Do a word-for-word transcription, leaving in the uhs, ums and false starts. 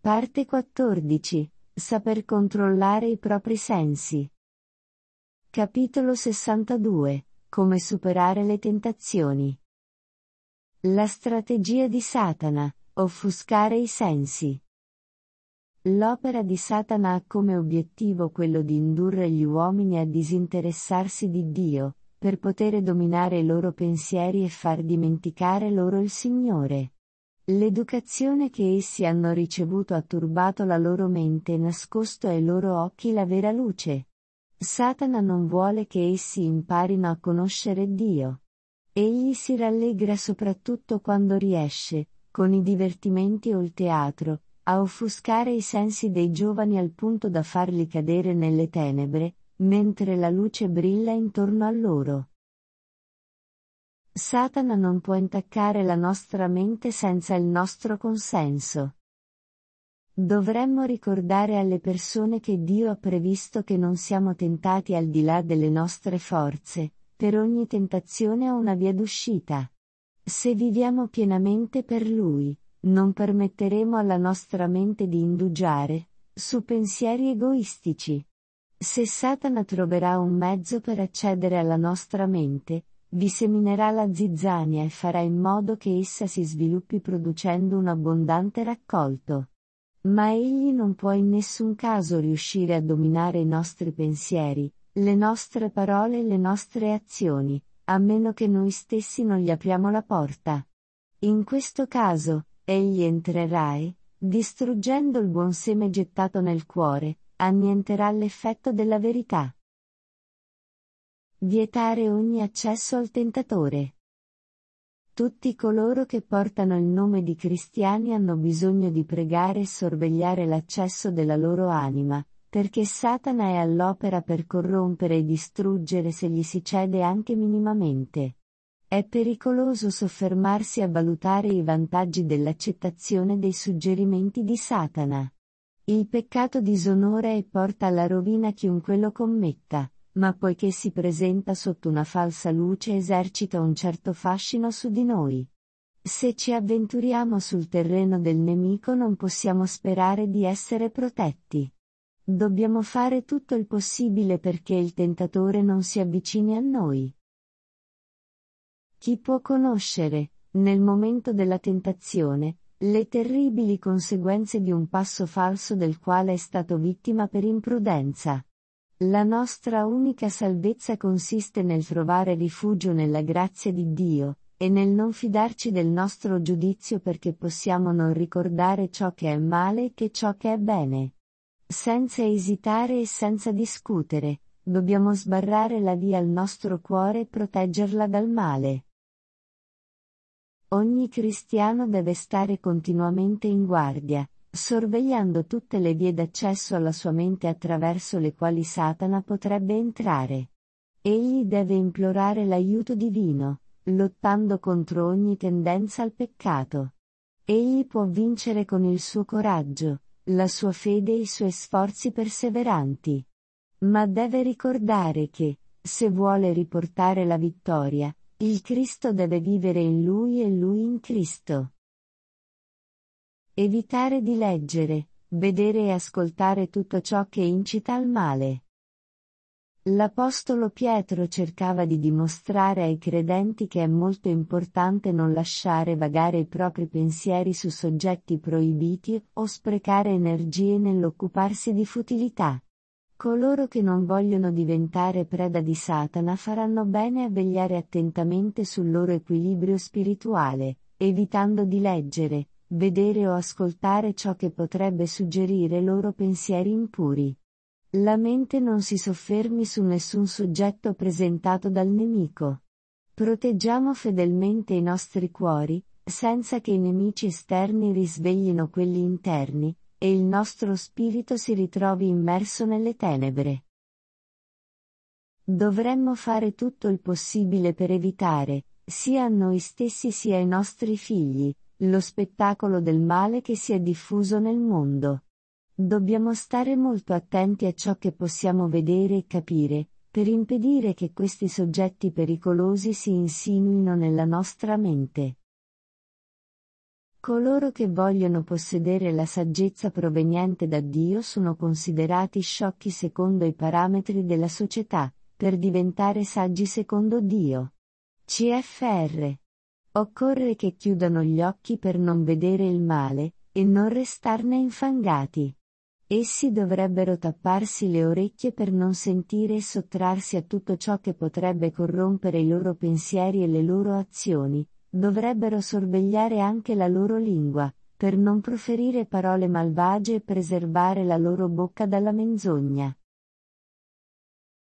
Parte quattordici. Saper controllare i propri sensi. Capitolo sessantadue. Come superare le tentazioni. La strategia di Satana: offuscare i sensi. L'opera di Satana ha come obiettivo quello di indurre gli uomini a disinteressarsi di Dio, per poter dominare i loro pensieri e far dimenticare loro il Signore. L'educazione che essi hanno ricevuto ha turbato la loro mente e nascosto ai loro occhi la vera luce. Satana non vuole che essi imparino a conoscere Dio. Egli si rallegra soprattutto quando riesce, con i divertimenti o il teatro, a offuscare i sensi dei giovani al punto da farli cadere nelle tenebre, mentre la luce brilla intorno a loro. Satana non può intaccare la nostra mente senza il nostro consenso. Dovremmo ricordare alle persone che Dio ha previsto che non siamo tentati al di là delle nostre forze, per ogni tentazione ha una via d'uscita. Se viviamo pienamente per Lui, non permetteremo alla nostra mente di indugiare su pensieri egoistici. Se Satana troverà un mezzo per accedere alla nostra mente, vi seminerà la zizzania e farà in modo che essa si sviluppi producendo un abbondante raccolto. Ma egli non può in nessun caso riuscire a dominare i nostri pensieri, le nostre parole e le nostre azioni, a meno che noi stessi non gli apriamo la porta. In questo caso, egli entrerà e, distruggendo il buon seme gettato nel cuore, annienterà l'effetto della verità. Vietare ogni accesso al tentatore. Tutti coloro che portano il nome di cristiani hanno bisogno di pregare e sorvegliare l'accesso della loro anima, perché Satana è all'opera per corrompere e distruggere se gli si cede anche minimamente. È pericoloso soffermarsi a valutare i vantaggi dell'accettazione dei suggerimenti di Satana. Il peccato disonora e porta alla rovina chiunque lo commetta, ma poiché si presenta sotto una falsa luce esercita un certo fascino su di noi. Se ci avventuriamo sul terreno del nemico non possiamo sperare di essere protetti. Dobbiamo fare tutto il possibile perché il tentatore non si avvicini a noi. Chi può conoscere, nel momento della tentazione, le terribili conseguenze di un passo falso del quale è stato vittima per imprudenza? La nostra unica salvezza consiste nel trovare rifugio nella grazia di Dio, e nel non fidarci del nostro giudizio perché possiamo non ricordare ciò che è male e che ciò che è bene. Senza esitare e senza discutere, dobbiamo sbarrare la via al nostro cuore e proteggerla dal male. Ogni cristiano deve stare continuamente in guardia, sorvegliando tutte le vie d'accesso alla sua mente attraverso le quali Satana potrebbe entrare. Egli deve implorare l'aiuto divino, lottando contro ogni tendenza al peccato. Egli può vincere con il suo coraggio, la sua fede e i suoi sforzi perseveranti. Ma deve ricordare che, se vuole riportare la vittoria, il Cristo deve vivere in lui e lui in Cristo. Evitare di leggere, vedere e ascoltare tutto ciò che incita al male. L'Apostolo Pietro cercava di dimostrare ai credenti che è molto importante non lasciare vagare i propri pensieri su soggetti proibiti o sprecare energie nell'occuparsi di futilità. Coloro che non vogliono diventare preda di Satana faranno bene a vegliare attentamente sul loro equilibrio spirituale, evitando di leggere, vedere o ascoltare ciò che potrebbe suggerire loro pensieri impuri. La mente non si soffermi su nessun soggetto presentato dal nemico. Proteggiamo fedelmente i nostri cuori, senza che i nemici esterni risveglino quelli interni, e il nostro spirito si ritrovi immerso nelle tenebre. Dovremmo fare tutto il possibile per evitare, sia a noi stessi sia ai nostri figli, lo spettacolo del male che si è diffuso nel mondo. Dobbiamo stare molto attenti a ciò che possiamo vedere e capire, per impedire che questi soggetti pericolosi si insinuino nella nostra mente. Coloro che vogliono possedere la saggezza proveniente da Dio sono considerati sciocchi secondo i parametri della società, per diventare saggi secondo Dio. C F R. Occorre che chiudano gli occhi per non vedere il male, e non restarne infangati. Essi dovrebbero tapparsi le orecchie per non sentire e sottrarsi a tutto ciò che potrebbe corrompere i loro pensieri e le loro azioni. Dovrebbero sorvegliare anche la loro lingua, per non proferire parole malvagie e preservare la loro bocca dalla menzogna.